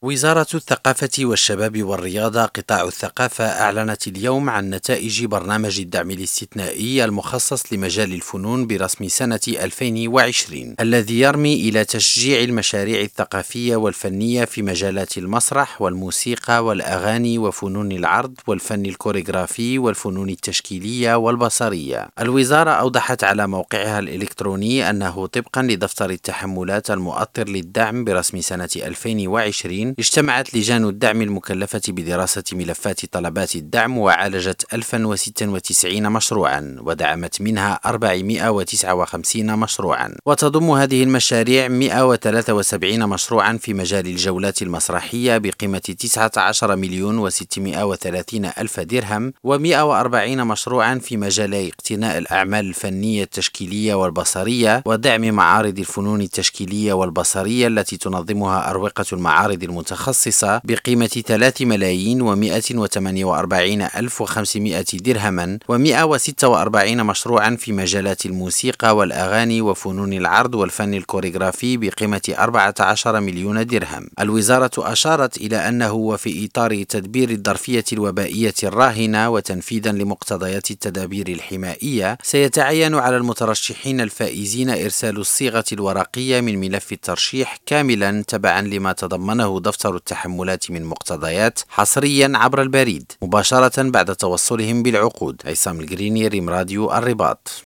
وزارة الثقافة والشباب والرياضة قطاع الثقافة أعلنت اليوم عن نتائج برنامج الدعم الاستثنائي المخصص لمجال الفنون برسم سنة 2020 الذي يرمي إلى تشجيع المشاريع الثقافية والفنية في مجالات المسرح والموسيقى والأغاني وفنون العرض والفن الكوريغرافي والفنون التشكيلية والبصرية. الوزارة أوضحت على موقعها الإلكتروني أنه طبقا لدفتر التحملات المؤطر للدعم برسم سنة 2020 اجتمعت لجان الدعم المكلفة بدراسة ملفات طلبات الدعم وعالجت 1096 مشروعا ودعمت منها 459 مشروعا، وتضم هذه المشاريع 173 مشروعا في مجال الجولات المسرحية بقيمة 19 مليون و630 ألف درهم، و140 مشروعا في مجال اقتناء الأعمال الفنية التشكيلية والبصرية ودعم معارض الفنون التشكيلية والبصرية التي تنظمها أروقة المعارض المتخصصة بقيمة 3 ملايين و148 ألف و500 درهما، و146 مشروعا في مجالات الموسيقى والأغاني وفنون العرض والفن الكوريغرافي بقيمة 14 مليون درهم. الوزارة أشارت إلى أنه وفي إطار تدبير الظرفية الوبائية الراهنة وتنفيذا لمقتضيات التدابير الحمائية، سيتعين على المترشحين الفائزين إرسال الصيغة الورقية من ملف الترشيح كاملا تبعا لما تضمنه دفتر التحملات من مقتضيات حصريا عبر البريد مباشرة بعد توصلهم بالعقود. عصام القريني، ريم راديو الرباط.